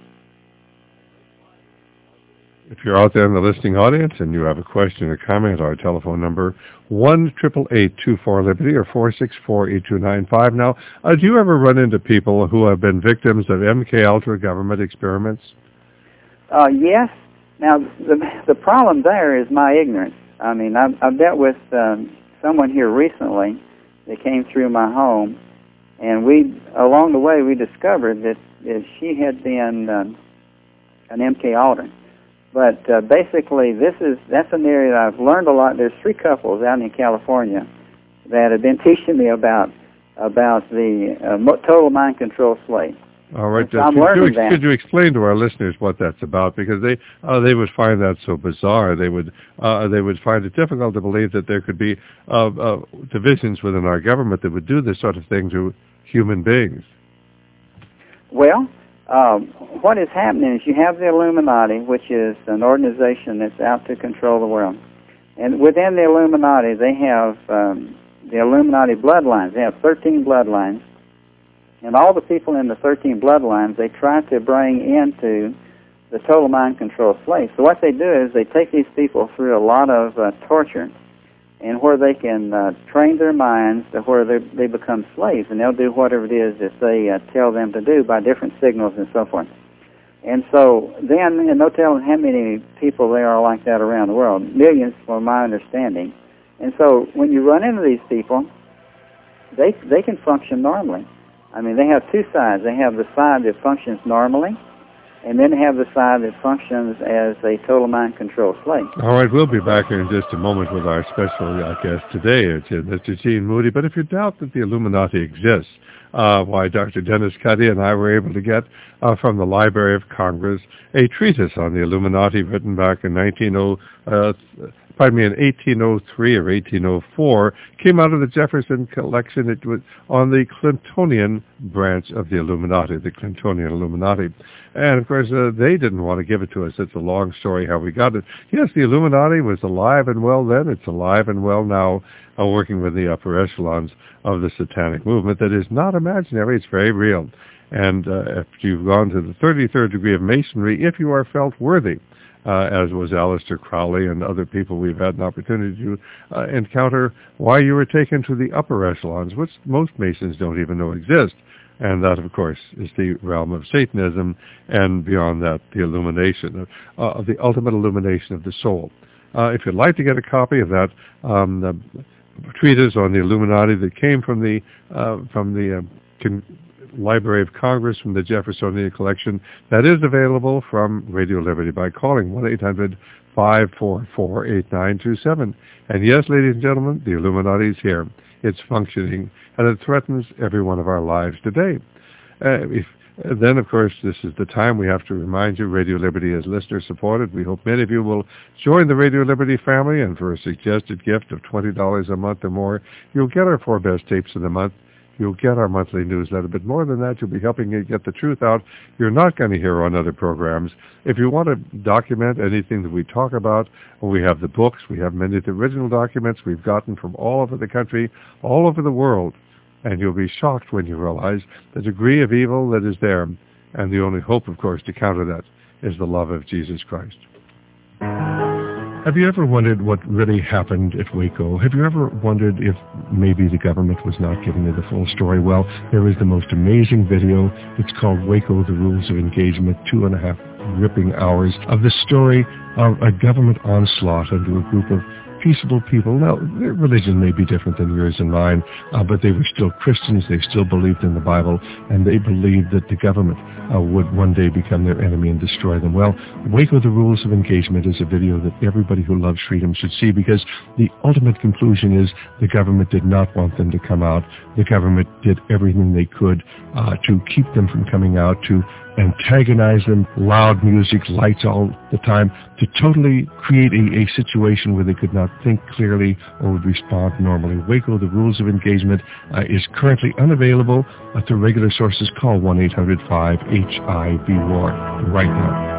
If you're out there in the listening audience and you have a question or comment, our telephone number, one eight eight eight, two four, Liberty or four six four, eight two nine five. Now, uh, do you ever run into people who have been victims of M K Ultra government experiments? Uh, yes. Now, the the problem there is my ignorance. I mean, I've, I've dealt with um, someone here recently that came through my home, and we, along the way, we discovered that, that she had been um, an M K Ultra. But uh, basically, this is that's an area that I've learned a lot. There's three couples out in California that have been teaching me about about the uh, total mind control slave. All right. So I'm could, learning you, that. could you explain to our listeners what that's about? Because they uh, they would find that so bizarre. They would uh, they would find it difficult to believe that there could be uh, uh, divisions within our government that would do this sort of thing to human beings. Well, um, what is happening is you have the Illuminati, which is an organization that's out to control the world. And within the Illuminati, they have um, the Illuminati bloodlines. They have thirteen bloodlines. And all the people in the thirteen bloodlines, they try to bring into the total mind control slave. So what they do is they take these people through a lot of uh, torture, and where they can uh, train their minds to where they, they become slaves, and they'll do whatever it is that they uh, tell them to do by different signals and so forth. And so then, and no telling how many people there are like that around the world, millions from my understanding. And so when you run into these people, they they can function normally. I mean, they have two sides. They have the side that functions normally, and then they have the side that functions as a total mind control slave. All right, we'll be back here in just a moment with our special uh, guest today, it's Mister Gene Moody. But if you doubt that the Illuminati exists, uh, why Doctor Dennis Cuddy and I were able to get uh, from the Library of Congress a treatise on the Illuminati written back in nineteen oh, uh, pardon me, in eighteen oh three or eighteen oh four, came out of the Jefferson collection. It was on the Clintonian branch of the Illuminati, the Clintonian Illuminati. And, of course, uh, they didn't want to give it to us. It's a long story how we got it. Yes, the Illuminati was alive and well then. It's alive and well now, uh, working with the upper echelons of the satanic movement that is not imaginary. It's very real. And uh, if you've gone to the thirty-third degree of Masonry, if you are felt worthy, Uh, as was Aleister Crowley and other people we've had an opportunity to uh, encounter, why you were taken to the upper echelons, which most Masons don't even know exist. And that, of course, is the realm of Satanism, and beyond that, the illumination, uh, of the ultimate illumination of the soul. Uh, if you'd like to get a copy of that um, the treatise on the Illuminati that came from the uh, from the uh, con- Library of Congress, from the Jeffersonian collection, that is available from Radio Liberty by calling one eight hundred, five four four, eight nine two seven. And yes, ladies and gentlemen, the Illuminati is here. It's functioning, and it threatens every one of our lives today. Uh, if, then, of course, this is the time we have to remind you, Radio Liberty is listener-supported. We hope many of you will join the Radio Liberty family, and for a suggested gift of twenty dollars a month or more, you'll get our four best tapes of the month. You'll get our monthly newsletter, but more than that, you'll be helping you get the truth out you're not going to hear on other programs. If you want to document anything that we talk about, well, we have the books, we have many of the original documents we've gotten from all over the country, all over the world, and you'll be shocked when you realize the degree of evil that is there, and the only hope, of course, to counter that is the love of Jesus Christ. Have you ever wondered what really happened at Waco? Have you ever wondered if maybe the government was not giving you the full story? Well, there is the most amazing video. It's called Waco, The Rules of Engagement, two and a half gripping hours of the story of a government onslaught onto a group of peaceable people. Now, their religion may be different than yours and mine, uh, but they were still Christians. They still believed in the Bible, and they believed that the government uh, would one day become their enemy and destroy them. Well, Waco, The Rules of Engagement is a video that everybody who loves freedom should see, because the ultimate conclusion is the government did not want them to come out. The government did everything they could uh, to keep them from coming out, to antagonize them, loud music, lights all the time, to totally create a, a situation where they could not think clearly or would respond normally. Waco, The Rules of Engagement uh, is currently unavailable uh, through regular sources. Call one eight hundred five H I V WAR right now.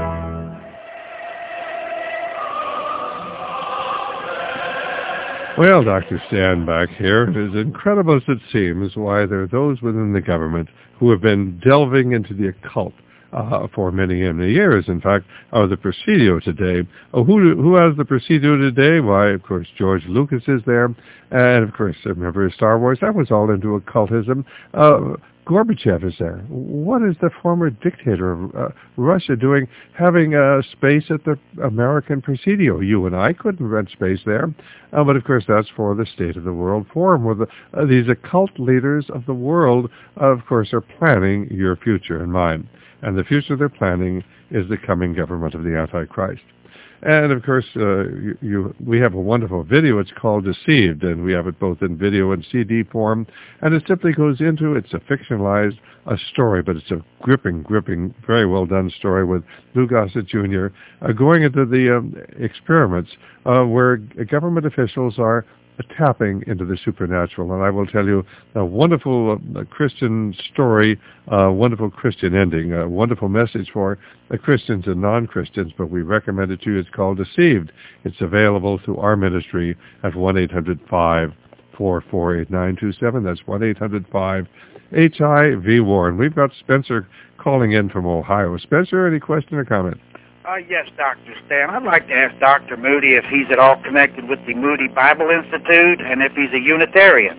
Well, Doctor Stan back here, as incredible as it seems, why there are those within the government who have been delving into the occult uh, for many, many years. In fact, uh, the Presidio today, oh, who who has the Presidio today? Why, of course, George Lucas is there. And, of course, remember Star Wars? That was all into occultism. Uh, Gorbachev is there. What is the former dictator of uh, Russia doing having uh, space at the American Presidio? You and I couldn't rent space there. Uh, but, of course, that's for the State of the World Forum, where the, uh, these occult leaders of the world, uh, of course, are planning your future and mine. And the future they're planning is the coming government of the Antichrist. And, of course, uh, you, you, we have a wonderful video. It's called Deceived, and we have it both in video and C D form. And it simply goes into, it's a fictionalized a story, but it's a gripping, gripping, very well done story with Lou Gossett Junior Uh, going into the um, experiments uh, where government officials are tapping into the supernatural. And I will tell you a wonderful uh, Christian story, a uh, wonderful Christian ending, a wonderful message for uh, Christians and non-Christians, but we recommend it to you. It's called Deceived. It's available through our ministry at one eight hundred five four four eight nine two seven. That's one eight hundred five H I V WAR. And we've got Spencer calling in from Ohio. Spencer, any question or comment? Uh, yes, Doctor Stan. I'd like to ask Doctor Moody if he's at all connected with the Moody Bible Institute and if he's a Unitarian.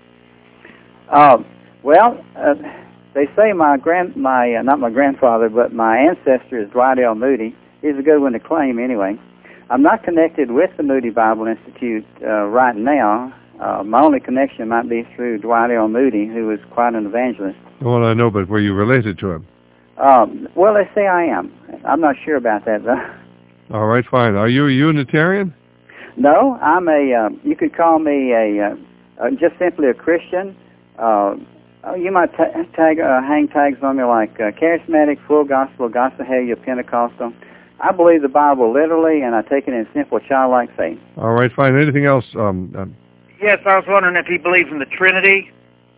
Um, well, uh, they say my grand, my uh, not my grandfather, but my ancestor is Dwight L. Moody. He's a good one to claim, anyway. I'm not connected with the Moody Bible Institute uh, right now. Uh, my only connection might be through Dwight L. Moody, who was quite an evangelist. Well, I know, but were you related to him? Um, well, they say I am. I'm not sure about that, though. All right, fine. Are you a Unitarian? No, I'm a, uh, you could call me a, uh, uh, just simply a Christian. Uh, you might ta- tag, uh, hang tags on me like uh, charismatic, full gospel, gospel-halia, Pentecostal. I believe the Bible literally, and I take it in simple, childlike faith. All right, fine. Anything else? Um, um, yes, I was wondering if he believes in the Trinity.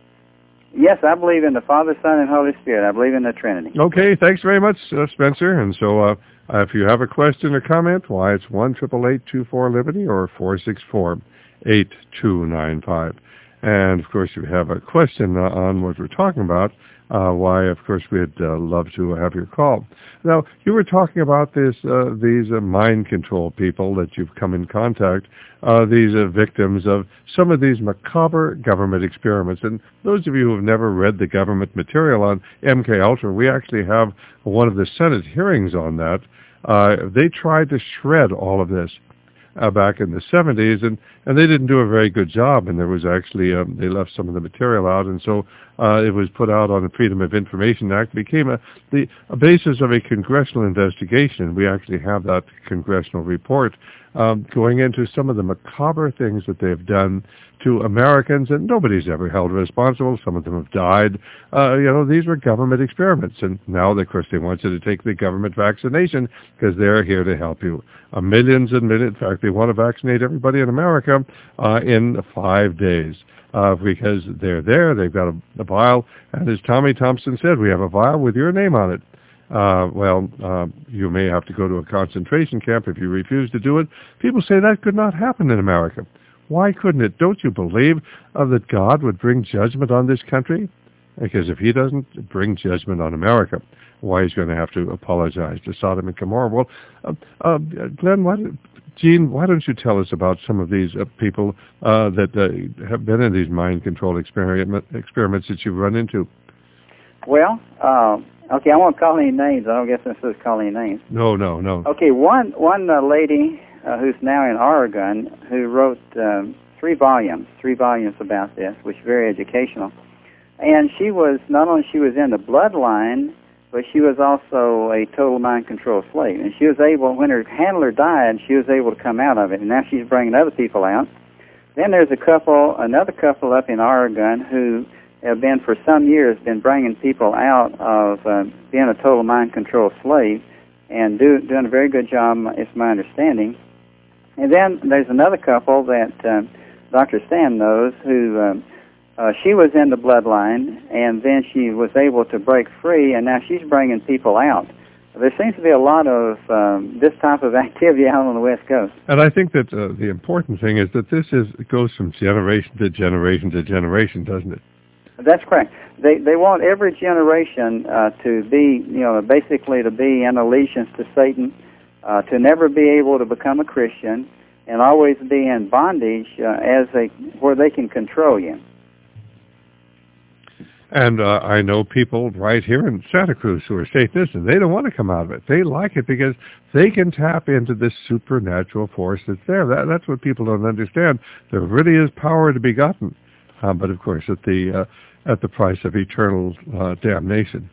Yes, I believe in the Father, Son, and Holy Spirit. I believe in the Trinity. Okay, thanks very much, uh, Spencer. And so uh, if you have a question or comment, why, it's one eight eight eight, two four, Liberty or four six four, eight two nine five. And, of course, if you have a question uh, on what we're talking about, uh, why, of course, we'd uh, love to have your call. Now, you were talking about this, uh, these uh, mind control people that you've come in contact, uh, these uh, victims of some of these macabre government experiments. And those of you who have never read the government material on M K Ultra, we actually have one of the Senate hearings on that. Uh, they tried to shred all of this Uh, back in the seventies, and, and they didn't do a very good job, and there was actually, um, they left some of the material out, and so uh, it was put out on the Freedom of Information Act, became a, the a basis of a congressional investigation. We actually have that congressional report um, going into some of the macabre things that they've done to Americans, and nobody's ever held responsible. Some of them have died. Uh, you know, these were government experiments, and now, of course, they want you to take the government vaccination because they're here to help you. Uh, millions and millions, in fact, they want to vaccinate everybody in America uh, in five days uh, because they're there. They've got a, a vial, and as Tommy Thompson said, we have a vial with your name on it. Uh, well, uh, you may have to go to a concentration camp if you refuse to do it. People say that could not happen in America. Why couldn't it? Don't you believe uh, that God would bring judgment on this country? Because if he doesn't bring judgment on America, why he's going to have to apologize to Sodom and Gomorrah? Well, uh, uh, Glenn, what, Gene, why don't you tell us about some of these uh, people uh, that uh, have been in these mind control experiment, experiments that you've run into? Well, uh, okay, I won't call any names. I don't guess I'm supposed to call any names. No, no, no. Okay, one one uh, lady uh, who's now in Oregon who wrote um, three volumes, three volumes about this, which is very educational. And she was, not only she was in the bloodline, but she was also a total mind control slave. And she was able, when her handler died, she was able to come out of it. And now she's bringing other people out. Then there's a couple, another couple up in Oregon who have been for some years been bringing people out of uh, being a total mind control slave and do, doing a very good job, it's my understanding. And then there's another couple that uh, Doctor Stan knows who... Um, Uh, she was in the bloodline, and then she was able to break free, and now she's bringing people out. There seems to be a lot of um, this type of activity out on the West Coast. And I think that uh, the important thing is that this is it goes from generation to generation to generation, doesn't it? That's correct. They they want every generation uh, to be, you know, basically to be in allegiance to Satan, uh, to never be able to become a Christian, and always be in bondage uh, as they where they can control you. And uh, I know people right here in Santa Cruz who are Satanists, and they don't want to come out of it. They like it because they can tap into this supernatural force that's there. That, that's what people don't understand. There really is power to be gotten, uh, but of course at the uh, at the price of eternal uh, damnation.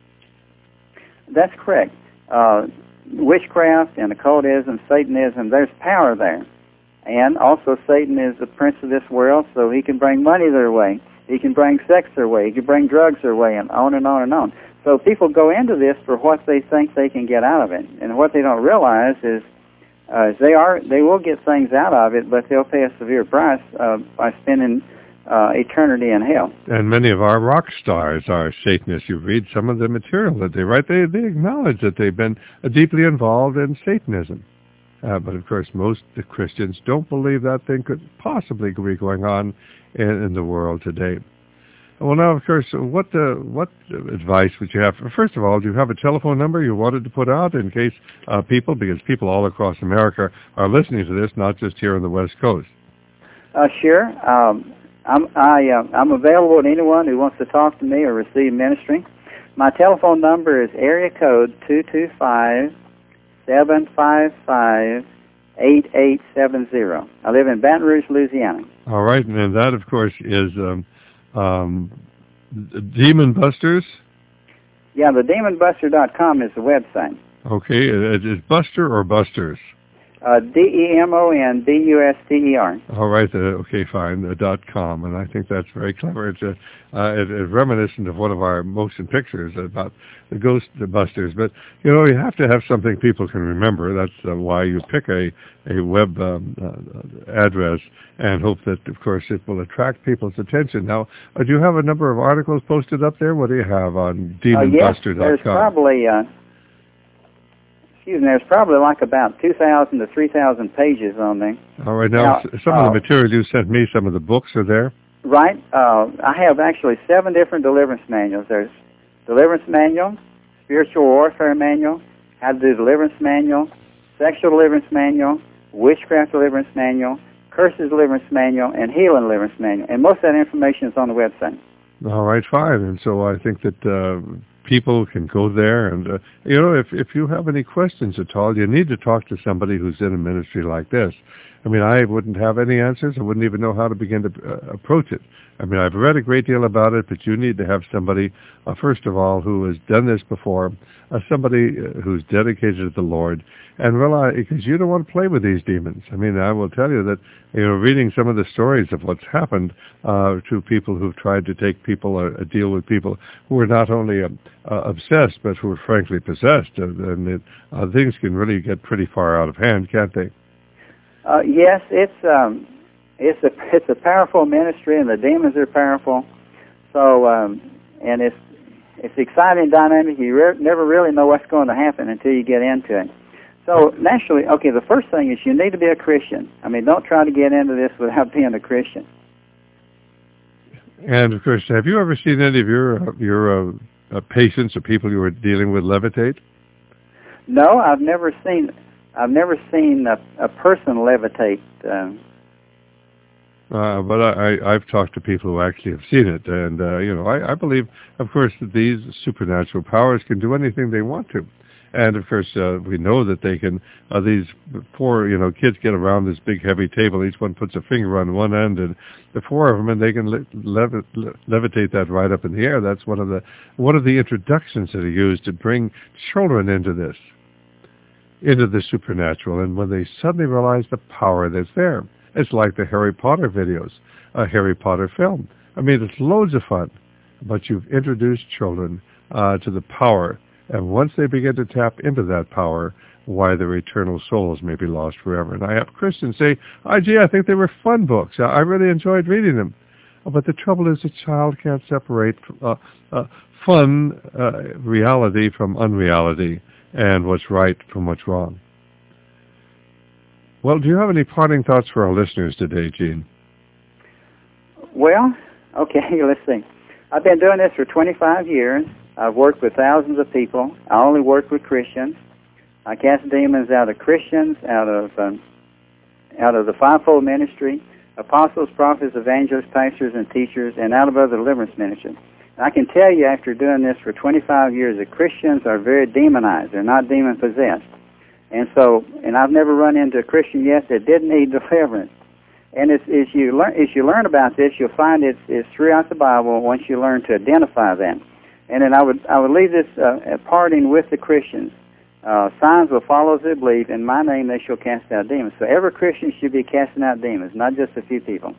That's correct. Uh, witchcraft and occultism, Satanism, there's power there. And also Satan is the prince of this world, so he can bring money their way. He can bring sex their way. He can bring drugs their way, and on and on and on. So people go into this for what they think they can get out of it, and what they don't realize is uh, they are they will get things out of it, but they'll pay a severe price uh, by spending uh, eternity in hell. And many of our rock stars are Satanists. You read some of the material that they write; they they acknowledge that they've been uh, deeply involved in Satanism. Uh, but of course, most Christians don't believe that thing could possibly be going on in, in the world today. Well, now, of course, what uh, what advice would you have? First of all, do you have a telephone number you wanted to put out in case uh, people, because people all across America are listening to this, not just here on the West Coast? Uh, sure. Um, I'm I, uh, I'm available to anyone who wants to talk to me or receive ministry. My telephone number is area code two two five, seven five five, eight eight seven zero. I live in Baton Rouge, Louisiana. All right, and that, of course, is um, um, Demon Busters? Yeah, the demon buster dot com is the website. Okay, is it Buster or Busters? Uh, D E M O N B U S T E R. All right, uh, okay, fine, uh, dot com, and I think that's very clever. It's, a, uh, it, it's reminiscent of one of our motion pictures about the Ghost Busters. But, you know, you have to have something people can remember. That's uh, why you pick a, a web um, uh, address and hope that, of course, it will attract people's attention. Now, uh, do you have a number of articles posted up there? What do you have on demon buster dot com? Uh, yes, there's probably... Uh, Excuse me, there's probably like about two thousand to three thousand pages on there. All right, now, now some uh, of the material you sent me, some of the books are there? Right. Uh, I have actually seven different deliverance manuals. There's deliverance manual, spiritual warfare manual, how to do deliverance manual, sexual deliverance manual, witchcraft deliverance manual, curses deliverance manual, and healing deliverance manual. And most of that information is on the website. All right, fine. And so I think that... Uh, people can go there, and uh, you know, if if you have any questions at all, you need to talk to somebody who's in a ministry like this. I mean, I wouldn't have any answers. I wouldn't even know how to begin to uh, approach it. I mean, I've read a great deal about it, but you need to have somebody, uh, first of all, who has done this before, uh, somebody uh, who's dedicated to the Lord, and realize, because you don't want to play with these demons. I mean, I will tell you that, you know, reading some of the stories of what's happened uh, to people who've tried to take people, or uh, deal with people who are not only uh, uh, obsessed, but who are frankly possessed, uh, and it, uh, things can really get pretty far out of hand, can't they? Uh, yes, it's um, it's a it's a powerful ministry, and the demons are powerful. So, um, and it's it's exciting, dynamic. You re- never really know what's going to happen until you get into it. So, naturally, okay, the first thing is you need to be a Christian. I mean, don't try to get into this without being a Christian. And of course, have you ever seen any of your uh, your uh, uh, patients or people you were dealing with levitate? No, I've never seen I've never seen a, a person levitate. Um, uh, but I, I, I've talked to people who actually have seen it, and uh, you know, I, I believe, of course, that these supernatural powers can do anything they want to. And, of course, uh, we know that they can, uh, these four, you know, kids get around this big, heavy table. Each one puts a finger on one end, and the four of them, and they can le- levi- le- levitate that right up in the air. That's one of the one of the introductions that are used to bring children into this, into the supernatural. And when they suddenly realize the power that's there, it's like the Harry Potter videos, a Harry Potter film. I mean, it's loads of fun, but you've introduced children uh, to the power. And once they begin to tap into that power, why their eternal souls may be lost forever. And I have Christians say, oh, gee, I think they were fun books. I really enjoyed reading them. Oh, but the trouble is a child can't separate uh, uh, fun uh, reality from unreality and what's right from what's wrong. Well, do you have any parting thoughts for our listeners today, Gene? Well, okay, let's see. I've been doing this for twenty-five years. I've worked with thousands of people. I only work with Christians. I cast demons out of Christians, out of um, out of the fivefold ministry, apostles, prophets, evangelists, pastors, and teachers, and out of other deliverance ministries. And I can tell you after doing this for twenty-five years that Christians are very demonized. They're not demon-possessed. And so, and I've never run into a Christian yet that didn't need deliverance. And as, as you learn as you learn about this, you'll find it's, it's throughout the Bible once you learn to identify them. And then I would I would leave this uh, at parting with the Christians. Uh, signs will follow as they believe. In my name they shall cast out demons. So every Christian should be casting out demons, not just a few people.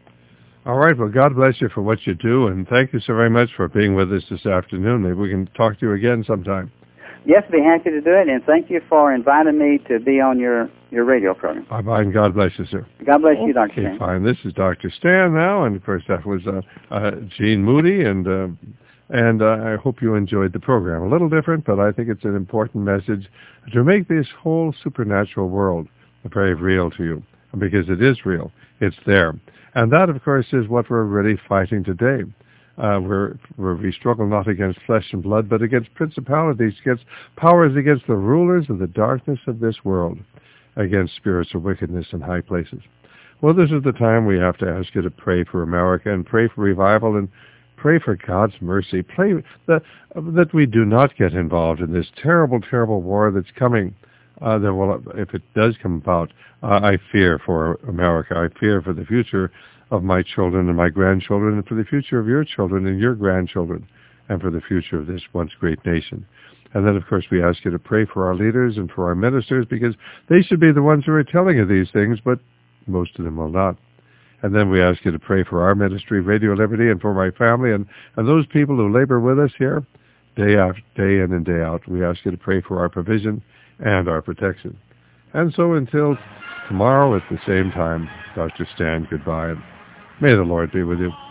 All right. Well, God bless you for what you do, and thank you so very much for being with us this afternoon. Maybe we can talk to you again sometime. Yes, be happy to do it, and thank you for inviting me to be on your, your radio program. Bye-bye, and God bless you, sir. God bless you, Doctor Okay, Stan. fine. This is Doctor Stan now, and, of course, that was uh, uh, Gene Moody, and uh, and uh, I hope you enjoyed the program. A little different, but I think it's an important message to make this whole supernatural world very real to you, because it is real. It's there. And that, of course, is what we're really fighting today. Uh, we're, we're, we struggle not against flesh and blood, but against principalities, against powers, against the rulers of the darkness of this world, against spiritual wickedness in high places. Well, this is the time we have to ask you to pray for America and pray for revival and pray for God's mercy. Pray that, that we do not get involved in this terrible, terrible war that's coming. Uh, that will, if it does come about, uh, I fear for America. I fear for the future of my children and my grandchildren, and for the future of your children and your grandchildren, and for the future of this once great nation. And then, of course, we ask you to pray for our leaders and for our ministers, because they should be the ones who are telling you these things, but most of them will not. And then we ask you to pray for our ministry, Radio Liberty, and for my family, and, and those people who labor with us here, day after day in and day out. We ask you to pray for our provision and our protection. And so until tomorrow at the same time, Doctor Stan, goodbye. May the Lord be with you.